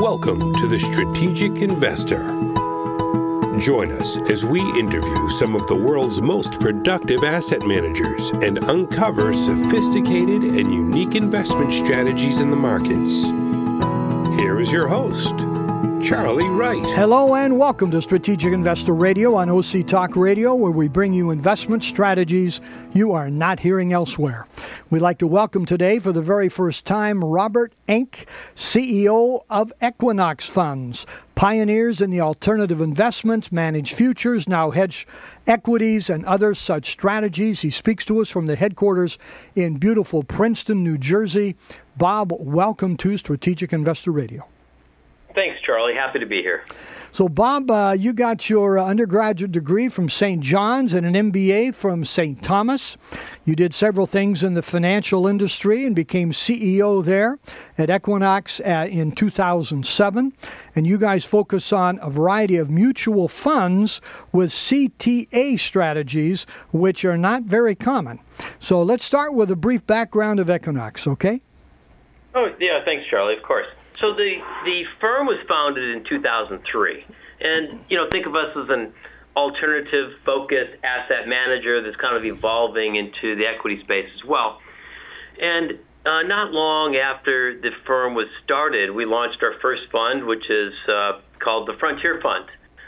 Welcome to The Strategic Investor. Join us as we interview some of the world's most productive asset managers and uncover sophisticated and unique investment strategies in the markets. Here is your host, Charlie Wright. Hello and welcome to Strategic Investor Radio on OC Talk Radio, where we bring you investment strategies you are not hearing elsewhere. We'd like to welcome today for the very first time Robert Enke, CEO of Equinox Funds, pioneers in the alternative investments, managed futures, now hedge equities, and other such strategies. He speaks to us from the headquarters in beautiful Princeton, New Jersey. Bob, welcome to Strategic Investor Radio. Thanks, Charlie. Happy to be here. So, Bob, you got your undergraduate degree from St. John's and an MBA from St. Thomas. You did several things in the financial industry and became CEO there at Equinox in 2007. And you guys focus on a variety of mutual funds with CTA strategies, which are not very common. So let's start with a brief background of Equinox, okay? Oh, yeah. Thanks, Charlie. Of course. So the firm was founded in 2003, and think of us as an alternative-focused asset manager that's kind of evolving into the equity space as well. And not long after the firm was started, we launched our first fund, which is called the Frontier Fund.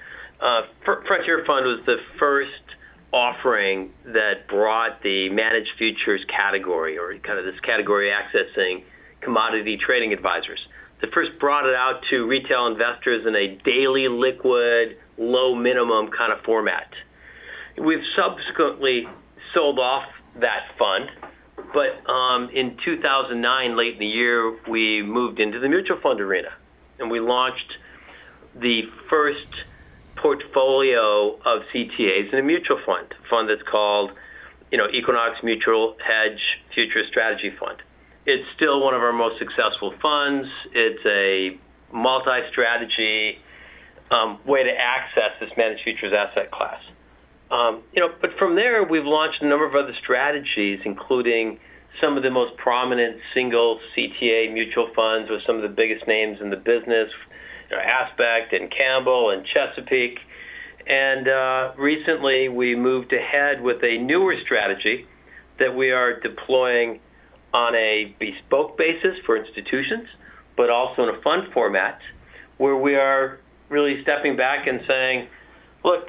Frontier Fund was the first offering that brought the managed futures category, or kind of this category accessing commodity trading advisors. That first brought it out to retail investors in a daily liquid, low minimum kind of format. We've subsequently sold off that fund, but in 2009, late in the year, we moved into the mutual fund arena, and we launched the first portfolio of CTAs in a mutual fund, a fund that's called, Equinox Mutual Hedge Future Strategy Fund. It's still one of our most successful funds. It's a multi-strategy way to access this managed futures asset class. But from there, we've launched a number of other strategies, including some of the most prominent single CTA mutual funds with some of the biggest names in the business, Aspect and Campbell and Chesapeake. And recently, we moved ahead with a newer strategy that we are deploying on a bespoke basis for institutions, but also in a fund format, where we are really stepping back and saying, look,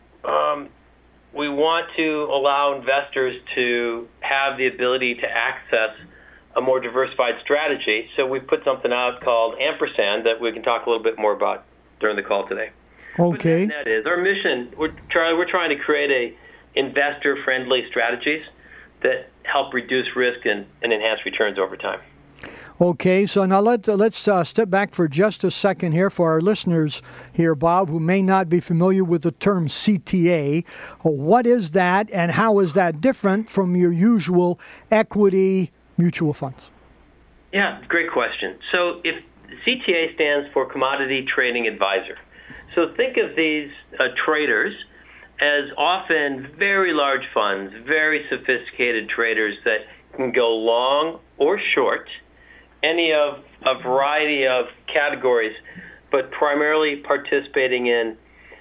we want to allow investors to have the ability to access a more diversified strategy. So we put something out called Ampersand that we can talk a little bit more about during the call today. Okay. That is our mission. We're trying to create investor-friendly strategies that help reduce risk and enhance returns over time. Okay, so now let's step back for just a second here for our listeners here, Bob, who may not be familiar with the term CTA. What is that, and how is that different from your usual equity mutual funds? Yeah, great question. So if CTA stands for Commodity Trading Advisor. So think of these traders as often very large funds, very sophisticated traders that can go long or short, any of a variety of categories, but primarily participating in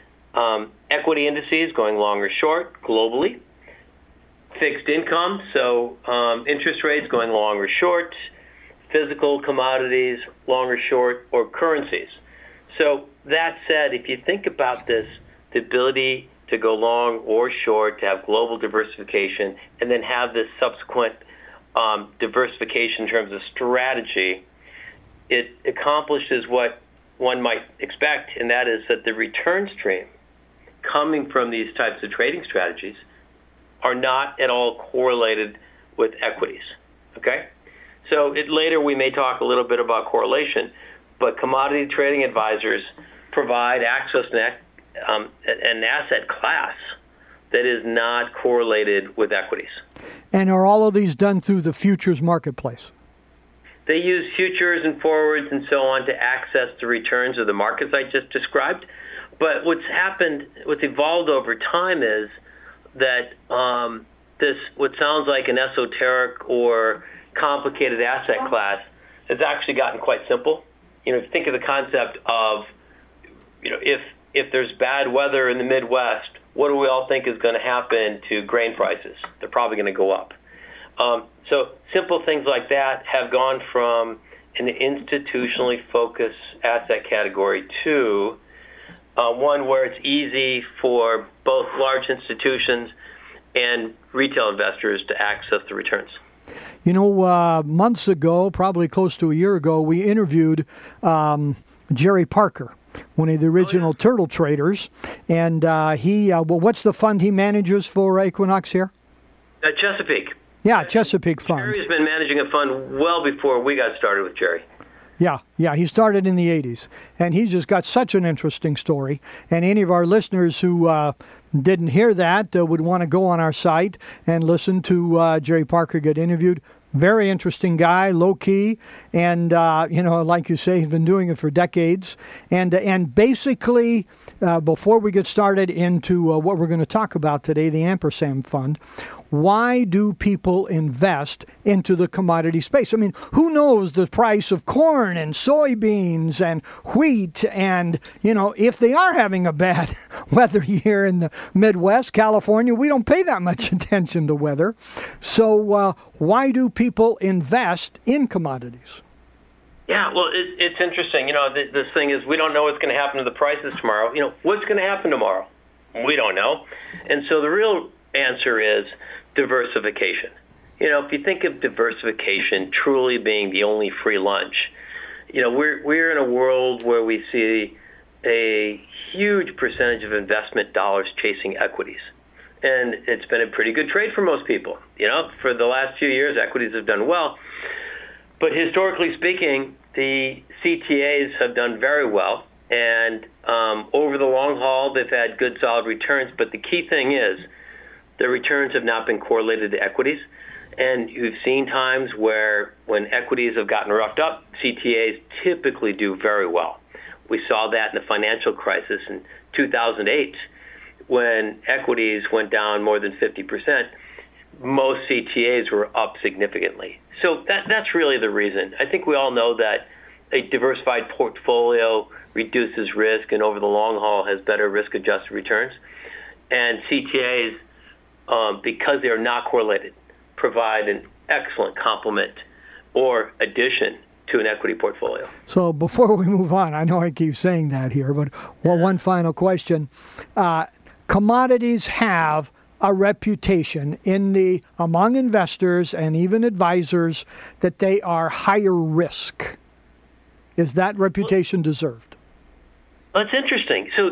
equity indices, going long or short globally, fixed income, so interest rates going long or short, physical commodities, long or short, or currencies. So that said, if you think about this, the ability to go long or short, to have global diversification, and then have this subsequent diversification in terms of strategy, it accomplishes what one might expect, and that is that the return stream coming from these types of trading strategies are not at all correlated with equities, okay? So later we may talk a little bit about correlation, but commodity trading advisors provide access to an asset class that is not correlated with equities. And are all of these done through the futures marketplace? They use futures and forwards and so on to access the returns of the markets I just described. But what's evolved over time is that this, what sounds like an esoteric or complicated asset class, has actually gotten quite simple. think of the concept of, if there's bad weather in the Midwest, what do we all think is going to happen to grain prices? They're probably going to go up. So simple things like that have gone from an institutionally focused asset category to one where it's easy for both large institutions and retail investors to access the returns. Months ago, probably close to a year ago, we interviewed Jerry Parker, one of the original turtle traders. And what's the fund he manages for Equinox here? Chesapeake. Yeah, Chesapeake Fund. Jerry's been managing a fund well before we got started with Jerry. Yeah, he started in the 80s, and he's just got such an interesting story. And any of our listeners who didn't hear that would want to go on our site and listen to Jerry Parker get interviewed. Very interesting guy, low-key, and, like you say, he's been doing it for decades. And basically, before we get started into what we're going to talk about today, the Ampersand Fund, why do people invest into the commodity space? I mean, who knows the price of corn and soybeans and wheat? And, if they are having a bad weather year in the Midwest, California, we don't pay that much attention to weather. So why do people invest in commodities? Yeah, well, it's interesting. This thing is we don't know what's going to happen to the prices tomorrow. What's going to happen tomorrow? We don't know. And so the real answer is diversification. If you think of diversification truly being the only free lunch, we're in a world where we see a huge percentage of investment dollars chasing equities. And it's been a pretty good trade for most people. For the last few years, equities have done well. But historically speaking, the CTAs have done very well. And over the long haul, they've had good, solid returns. But the key thing is the returns have not been correlated to equities. And you've seen times where when equities have gotten roughed up, CTAs typically do very well. We saw that in the financial crisis in 2008 when equities went down more than 50%. Most CTAs were up significantly. So that's really the reason. I think we all know that a diversified portfolio reduces risk and over the long haul has better risk-adjusted returns. And CTAs, because they are not correlated, provide an excellent complement or addition to an equity portfolio. So before we move on, I know I keep saying that here, but one final question. Commodities have a reputation among investors and even advisors that they are higher risk. Is that reputation deserved? That's interesting. So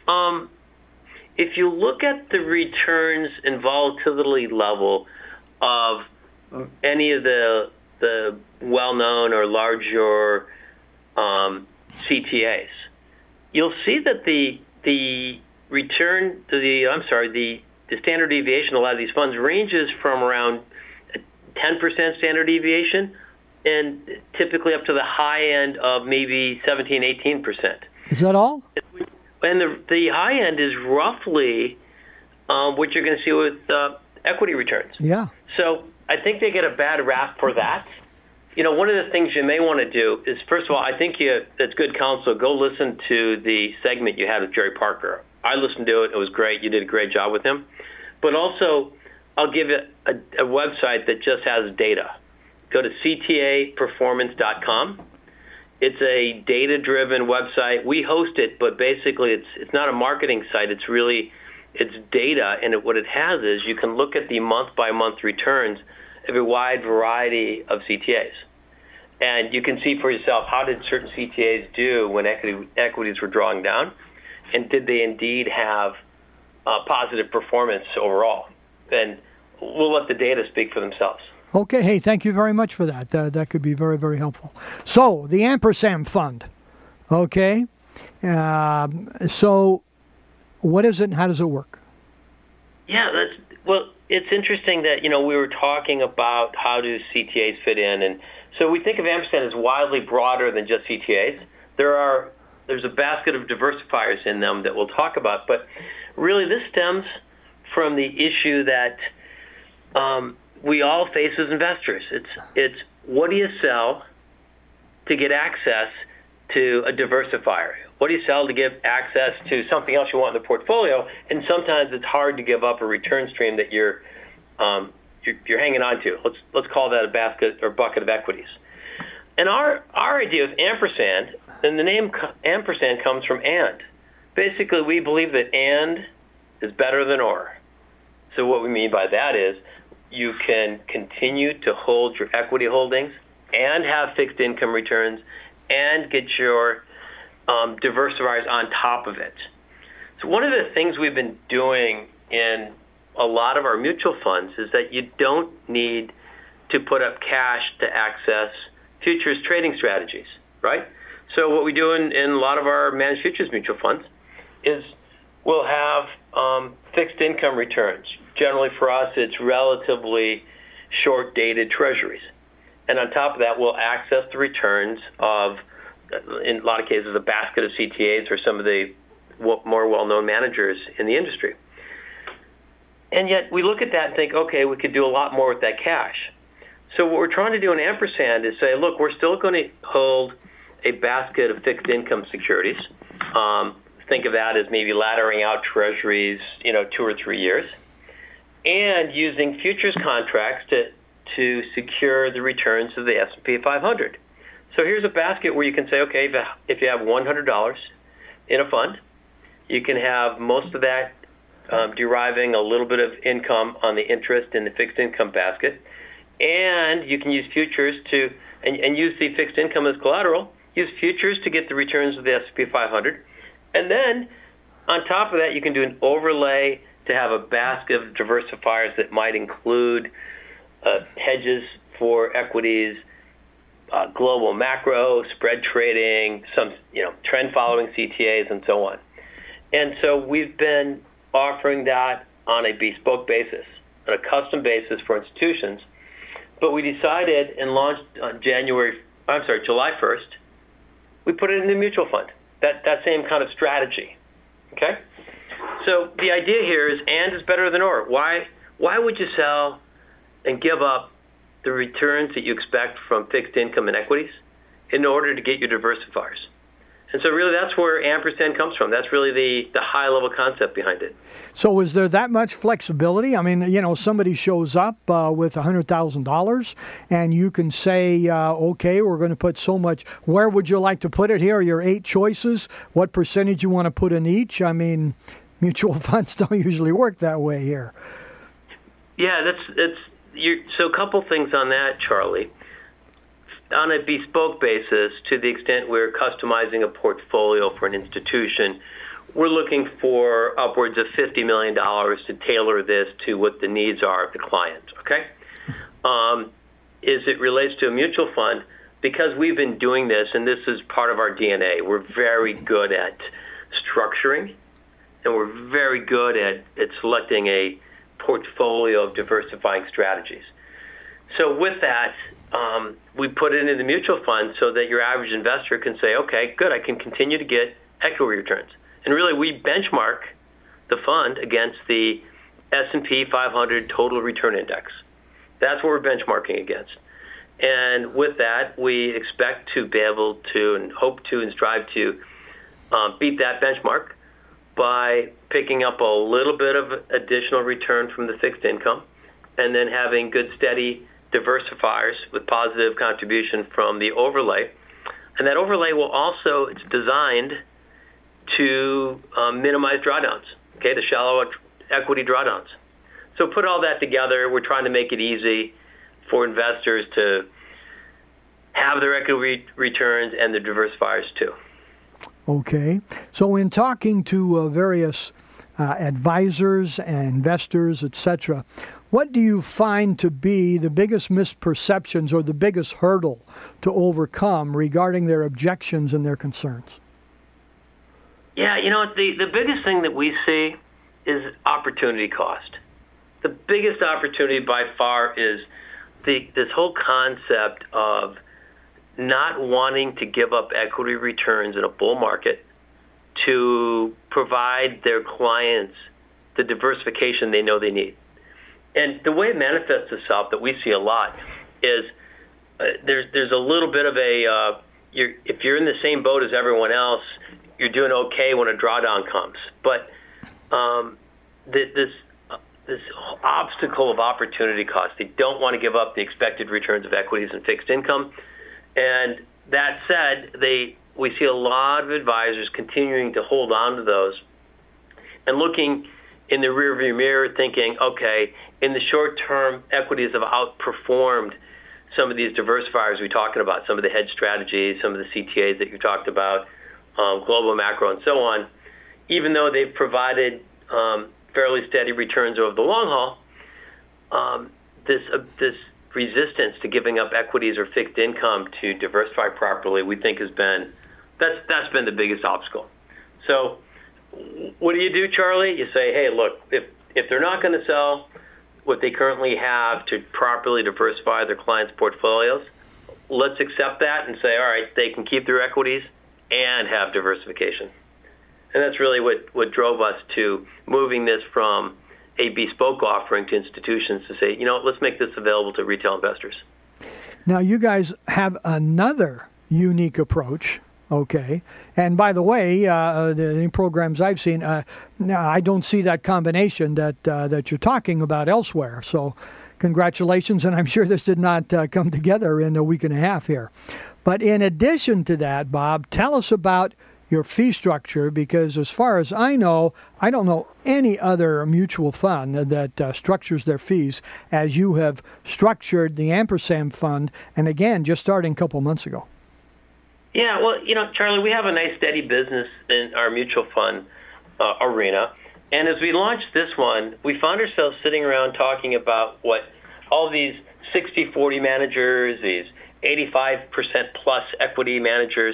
if you look at the returns and volatility level of any of the well-known or larger CTAs, you'll see that the return to the standard deviation of a lot of these funds ranges from around 10% standard deviation and typically up to the high end of maybe 17, 18%. Is that all? And the high end is roughly what you're going to see with equity returns. Yeah. So I think they get a bad rap for that. One of the things you may want to do is, first of all, I think it's good counsel. Go listen to the segment you had with Jerry Parker. I listened to it. It was great. You did a great job with him. But also, I'll give it a website that just has data. Go to ctaperformance.com. It's a data-driven website. We host it, but basically it's not a marketing site. It's data, and what it has is you can look at the month-by-month returns of a wide variety of CTAs. And you can see for yourself, how did certain CTAs do when equities were drawing down, and did they indeed have positive performance overall? And we'll let the data speak for themselves. Okay. Hey, thank you very much for that. That could be very, very helpful. So, the Ampersand Fund. Okay. So, what is it and how does it work? Yeah, it's interesting that, we were talking about how do CTAs fit in. And so we think of Ampersand as wildly broader than just CTAs. There's a basket of diversifiers in them that we'll talk about. But really, this stems from the issue that we all face as investors. It's what do you sell to get access to a diversifier? What do you sell to give access to something else you want in the portfolio? And sometimes it's hard to give up a return stream that you're hanging on to. Let's call that a basket or bucket of equities. And our idea of ampersand, and the name ampersand comes from and. Basically, we believe that and is better than or. So what we mean by that is you can continue to hold your equity holdings and have fixed income returns and get your diversifiers on top of it. So one of the things we've been doing in a lot of our mutual funds is that you don't need to put up cash to access futures trading strategies, right? So what we do in a lot of our managed futures mutual funds is we'll have fixed income returns. Generally for us, it's relatively short-dated treasuries. And on top of that, we'll access the returns of, in a lot of cases, a basket of CTAs or some of the more well-known managers in the industry. And yet we look at that and think, okay, we could do a lot more with that cash. So what we're trying to do in ampersand is say, look, we're still going to hold a basket of fixed income securities. Think of that as maybe laddering out treasuries, 2 or 3 years, and using futures contracts to secure the returns of the S&P 500. So here's a basket where you can say, okay, if you have $100 in a fund, you can have most of that deriving a little bit of income on the interest in the fixed income basket, and you can use futures and use the fixed income as collateral, use futures to get the returns of the S&P 500, and then on top of that, you can do an overlay to have a basket of diversifiers that might include hedges for equities, global macro, spread trading, some trend following CTAs, and so on. And so we've been offering that on a bespoke basis, on a custom basis for institutions. But we decided and launched on July 1st, we put it in a mutual fund. That same kind of strategy. Okay? So the idea here is and is better than or. Why would you sell and give up the returns that you expect from fixed income and equities in order to get your diversifiers? And so really that's where ampersand comes from. That's really the high-level concept behind it. So is there that much flexibility? I mean, somebody shows up with $100,000 and you can say, okay, we're going to put so much. Where would you like to put it? Here are your 8 choices. What percentage you want to put in each? I mean, mutual funds don't usually work that way here. Yeah, so a couple things on that, Charlie. On a bespoke basis, to the extent we're customizing a portfolio for an institution, we're looking for upwards of $50 million to tailor this to what the needs are of the client, okay? As it relates to a mutual fund, because we've been doing this, and this is part of our DNA, we're very good at structuring, and we're very good at selecting a portfolio of diversifying strategies. So with that, we put it in the mutual fund so that your average investor can say, okay, good, I can continue to get equity returns. And really, we benchmark the fund against the S&P 500 Total Return Index. That's what we're benchmarking against. And with that, we expect to be able to and hope to and strive to beat that benchmark by picking up a little bit of additional return from the fixed income and then having good, steady diversifiers with positive contribution from the overlay. And that overlay will also, it's designed to minimize drawdowns, okay, the shallow equity drawdowns. So put all that together, we're trying to make it easy for investors to have their equity returns and the diversifiers too. Okay. So in talking to various advisors and investors, etc., what do you find to be the biggest misperceptions or the biggest hurdle to overcome regarding their objections and their concerns? Yeah, the biggest thing that we see is opportunity cost. The biggest opportunity by far is this whole concept of not wanting to give up equity returns in a bull market to provide their clients the diversification they know they need. And the way it manifests itself that we see a lot is there's a little bit of a if you're in the same boat as everyone else, you're doing okay when a drawdown comes. But this obstacle of opportunity cost, they don't want to give up the expected returns of equities and fixed income. And that said, we see a lot of advisors continuing to hold on to those and looking in the rearview mirror thinking, okay, in the short term, equities have outperformed some of these diversifiers we're talking about, some of the hedge strategies, some of the CTAs that you talked about, global macro and so on, even though they've provided fairly steady returns over the long haul, this resistance to giving up equities or fixed income to diversify properly, we think that's been the biggest obstacle. So what do, Charlie? You say, hey, look, if they're not going to sell what they currently have to properly diversify their clients' portfolios, let's accept that and say, all right, they can keep their equities and have diversification. And that's really what drove us to moving this from a bespoke offering to institutions to say, let's make this available to retail investors. Now, you guys have another unique approach. Okay. And by the way, the programs I've seen, I don't see that combination that you're talking about elsewhere. So congratulations. And I'm sure this did not come together in a week and a half here. But in addition to that, Bob, tell us about your fee structure, because as far as I know, I don't know any other mutual fund that structures their fees as you have structured the Ampersand Fund, and again, just starting a couple months ago. Yeah, well, Charlie, we have a nice steady business in our mutual fund arena. And as we launched this one, we found ourselves sitting around talking about what all these 60-40 managers, these 85% plus equity managers,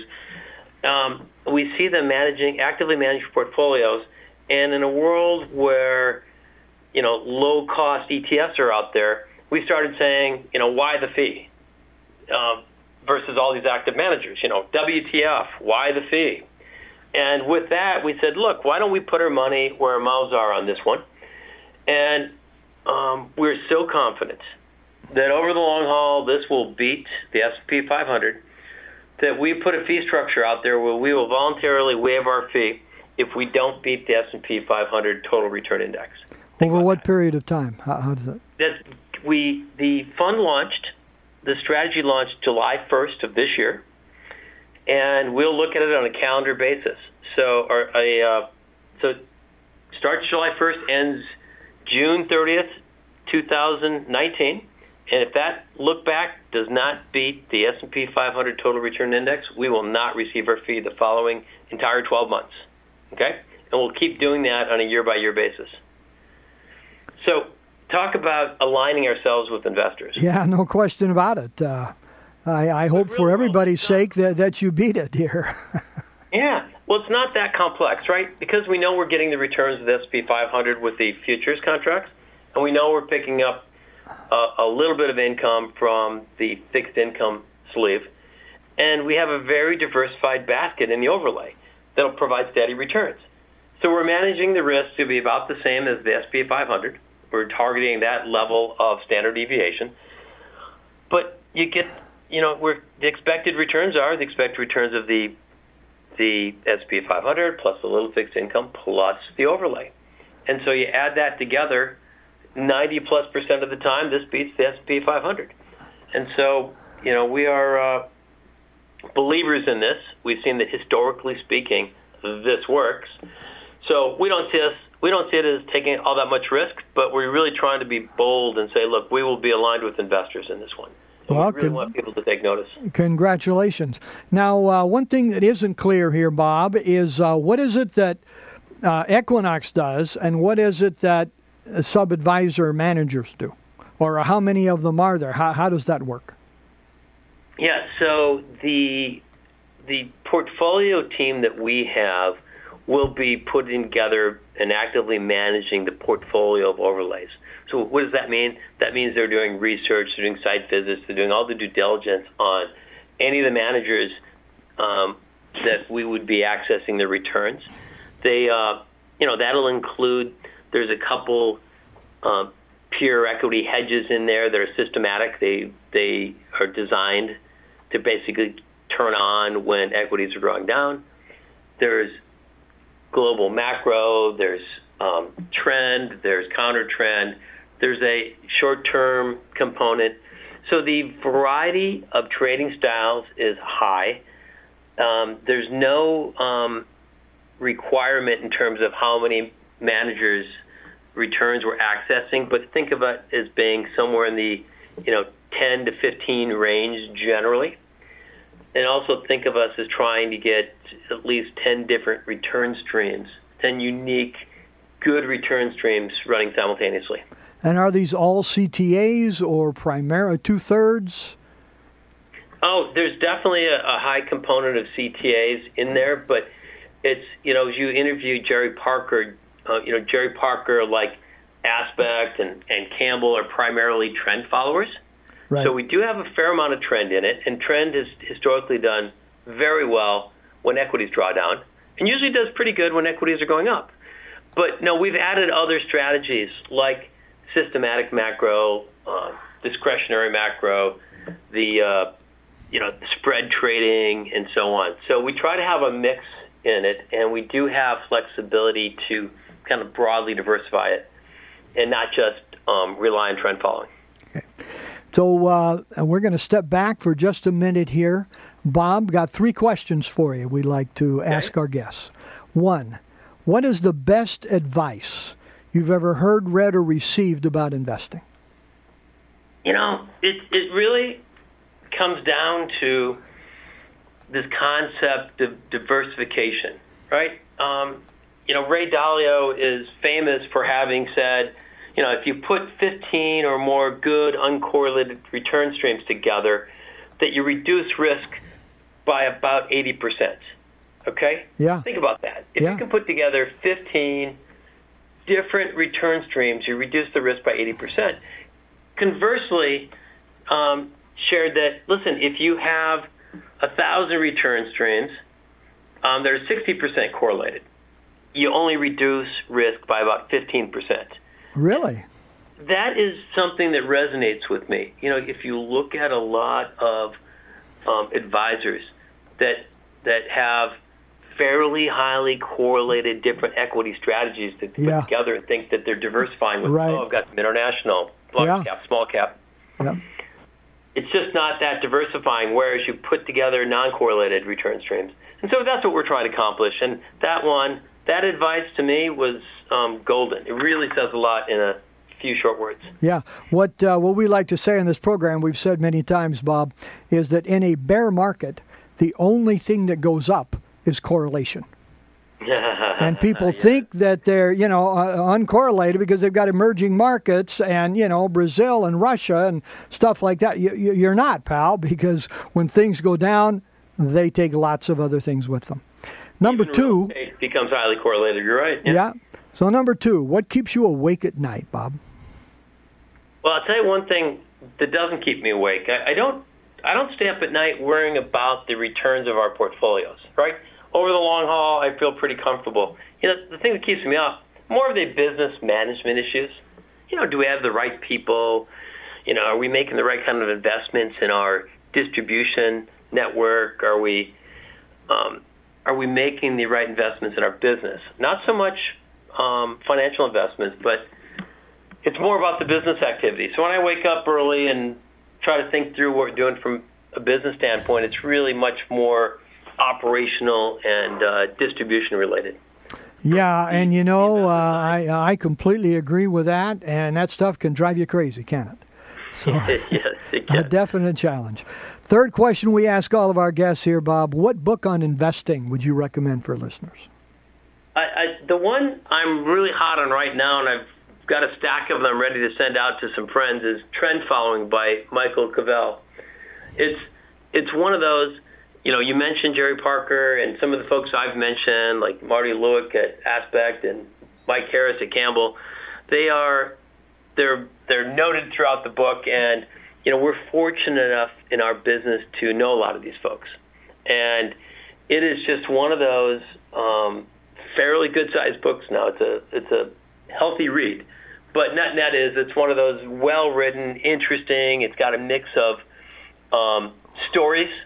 we see them actively managed portfolios. And in a world where, low-cost ETFs are out there, we started saying, why the fee? Versus all these active managers, WTF, why the fee? And with that, we said, look, why don't we put our money where our mouths are on this one? And we're so confident that over the long haul, this will beat the S&P 500, that we put a fee structure out there where we will voluntarily waive our fee if we don't beat the S&P 500 total return index. Over what period of time? How does that? The fund launched. The strategy launched July 1st of this year, and we'll look at it on a calendar basis. So starts July 1st, ends June 30th, 2019. And if that look back does not beat the S&P 500 total return index, we will not receive our fee the following entire 12 months. Okay? And we'll keep doing that on a year-by-year basis. So talk about aligning ourselves with investors. Yeah, no question about it. I hope for everybody's sake that you beat it here. Yeah. Well, it's not that complex, right? Because we know we're getting the returns of the S&P 500 with the futures contracts, and we know we're picking up a little bit of income from the fixed income sleeve, and we have a very diversified basket in the overlay that'll provide steady returns. So we're managing the risk to be about the same as the S&P 500. We're targeting that level of standard deviation. But you get, where the expected returns are the expected returns of the S&P 500 plus a little fixed income plus the overlay. And so you add that together, 90+% of the time, this beats the S&P 500. And so, we are believers in this. We've seen that historically speaking, this works. So we don't see it as taking all that much risk, but we're really trying to be bold and say, look, we will be aligned with investors in this one. And we really want people to take notice. Congratulations. Now, one thing that isn't clear here, Bob, is what is it that Equinox does, and what is it that sub-advisor managers do? Or how many of them are there? How does that work? Yeah, so the portfolio team that we have will be putting together and actively managing the portfolio of overlays. So what does that mean? That means they're doing research, they're doing site visits, they're doing all the due diligence on any of the managers that we would be accessing the returns. They, that'll include, there's a couple pure equity hedges in there that are systematic. They are designed to basically turn on when equities are drawing down. There's global macro, there's trend, there's counter trend, there's a short-term component. So the variety of trading styles is high. There's no requirement in terms of how many managers' returns we're accessing, but think of it as being somewhere in the 10 to 15 range generally. And also think of us as trying to get at least 10 different return streams, 10 unique, good return streams running simultaneously. And are these all CTAs or primarily two-thirds? Oh, there's definitely a high component of CTAs in there, but it's, as you interview Jerry Parker, Jerry Parker, like Aspect and Campbell, are primarily trend followers. Right. So we do have a fair amount of trend in it, and trend has historically done very well when equities draw down, and usually does pretty good when equities are going up. But no, we've added other strategies like systematic macro, discretionary macro, the spread trading, and so on. So we try to have a mix in it, and we do have flexibility to kind of broadly diversify it and not just rely on trend following. Okay. So we're going to step back for just a minute here. Bob, got 3 questions for you we'd like to ask our guests. 1, what is the best advice you've ever heard, read, or received about investing? It really comes down to this concept of diversification, right? Ray Dalio is famous for having said, if you put 15 or more good uncorrelated return streams together, that you reduce risk by about 80%. Okay? Yeah. Think about that. If you can put together 15 different return streams, you reduce the risk by 80%. Conversely, shared that, listen, if you have 1,000 return streams that are 60% correlated, you only reduce risk by about 15%. Really? That is something that resonates with me. If you look at a lot of advisors that have fairly highly correlated different equity strategies that put together and think that they're diversifying with, I've got some international, large cap, small cap. Yeah. It's just not that diversifying, whereas you put together non-correlated return streams. And so that's what we're trying to accomplish. And that advice to me was golden. It really says a lot in a few short words. Yeah. What we like to say in this program, we've said many times, Bob, is that in a bear market, the only thing that goes up is correlation. And people think that they're, uncorrelated because they've got emerging markets and, Brazil and Russia and stuff like that. You're not, pal, because when things go down, they take lots of other things with them. Number 2 becomes highly correlated. You're right. Yeah. So number 2, what keeps you awake at night, Bob? Well, I'll tell you one thing that doesn't keep me awake. I don't stay up at night worrying about the returns of our portfolios, right? Over the long haul, I feel pretty comfortable. The thing that keeps me up, more of the business management issues. Do we have the right people? Are we making the right kind of investments in our distribution network? Are we making the right investments in our business? Not so much financial investments, but it's more about the business activity. So when I wake up early and try to think through what we're doing from a business standpoint, it's really much more operational and distribution related. Yeah, and I completely agree with that, and that stuff can drive you crazy, can't it? So, yes, it can. A definite challenge. 3rd question we ask all of our guests here, Bob, what book on investing would you recommend for listeners? The one I'm really hot on right now, and I've got a stack of them ready to send out to some friends, is Trend Following by Michael Cavell. It's one of those, you mentioned Jerry Parker and some of the folks I've mentioned, like Marty Lewick at Aspect and Mike Harris at Campbell. They're noted throughout the book, and we're fortunate enough in our business to know a lot of these folks. And it is just one of those fairly good-sized books now. It's a healthy read. But net is it's one of those well-written, interesting. It's got a mix of stories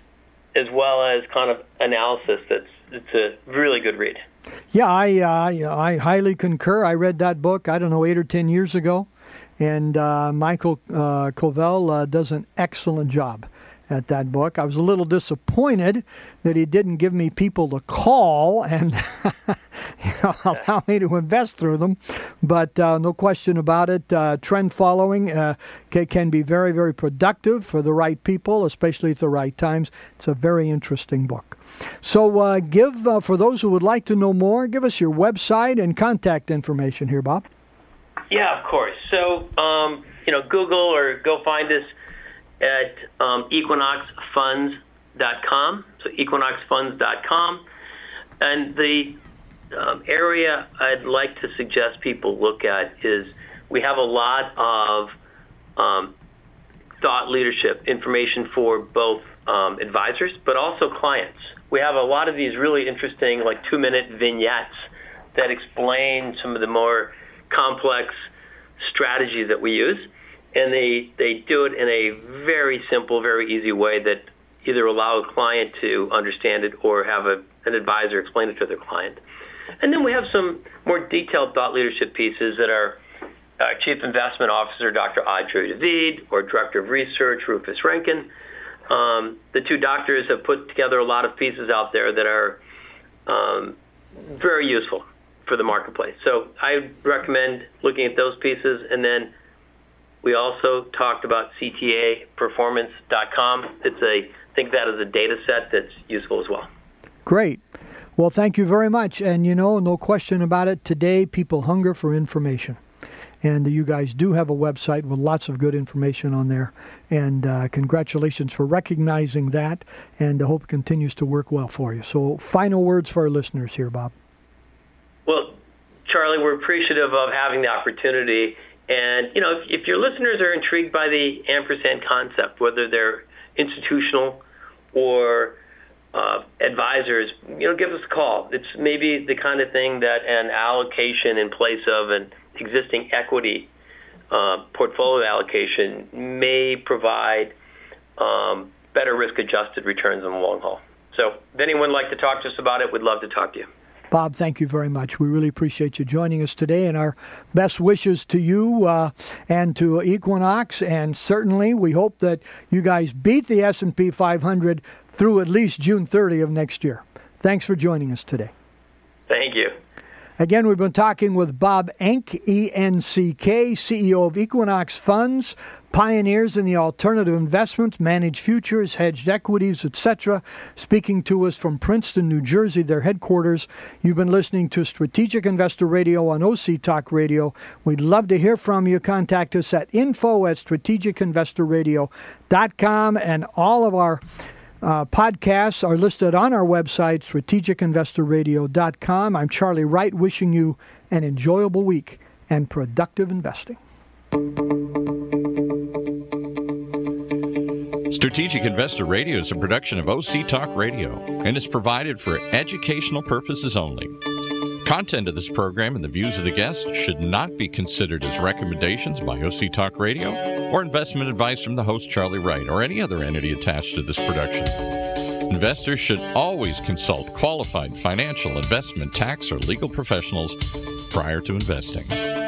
as well as kind of analysis. It's a really good read. Yeah, I highly concur. I read that book, 8 or 10 years ago, and Michael Covell does an excellent job at that book. I was a little disappointed that he didn't give me people to call and allow me to invest through them, but no question about it. Trend following can be very, very productive for the right people, especially at the right times. It's a very interesting book. So for those who would like to know more, give us your website and contact information here, Bob. Yeah, of course. So, Google or go find us at equinoxfunds.com, so equinoxfunds.com. And the area I'd like to suggest people look at is we have a lot of thought leadership information for both advisors, but also clients. We have a lot of these really interesting, 2-minute vignettes that explain some of the more complex strategies that we use. And they do it in a very simple, very easy way that either allow a client to understand it or have an advisor explain it to their client. And then we have some more detailed thought leadership pieces that our Chief Investment Officer, Dr. Audrey David, or Director of Research, Rufus Rankin. The two doctors have put together a lot of pieces out there that are very useful for the marketplace. So I recommend looking at those pieces. And then we also talked about CTAperformance.com. Think that is a data set that's useful as well. Great. Well, thank you very much. And, no question about it, today people hunger for information. And you guys do have a website with lots of good information on there. And congratulations for recognizing that. And I hope it continues to work well for you. So final words for our listeners here, Bob. Well, Charlie, we're appreciative of having the opportunity. And, if your listeners are intrigued by the ampersand concept, whether they're institutional or advisors, give us a call. It's maybe the kind of thing that an allocation in place of an existing equity portfolio allocation may provide better risk-adjusted returns in the long haul. So if anyone would like to talk to us about it, we'd love to talk to you. Bob, thank you very much. We really appreciate you joining us today, and our best wishes to you and to Equinox. And certainly, we hope that you guys beat the S&P 500 through at least June 30 of next year. Thanks for joining us today. Thank you. Again, we've been talking with Bob Enck, E-N-C-K, CEO of Equinox Funds, pioneers in the alternative investments, managed futures, hedged equities, etc., speaking to us from Princeton, New Jersey, their headquarters. You've been listening to Strategic Investor Radio on OC Talk Radio. We'd love to hear from you. Contact us at info@strategicinvestorradio.com, and all of our podcasts are listed on our website, strategicinvestorradio.com. I'm Charlie Wright, wishing you an enjoyable week and productive investing. Strategic Investor Radio is a production of OC Talk Radio and is provided for educational purposes only. Content of this program and the views of the guests should not be considered as recommendations by OC Talk Radio or investment advice from the host Charlie Wright or any other entity attached to this production. Investors should always consult qualified financial, investment, tax, or legal professionals prior to investing.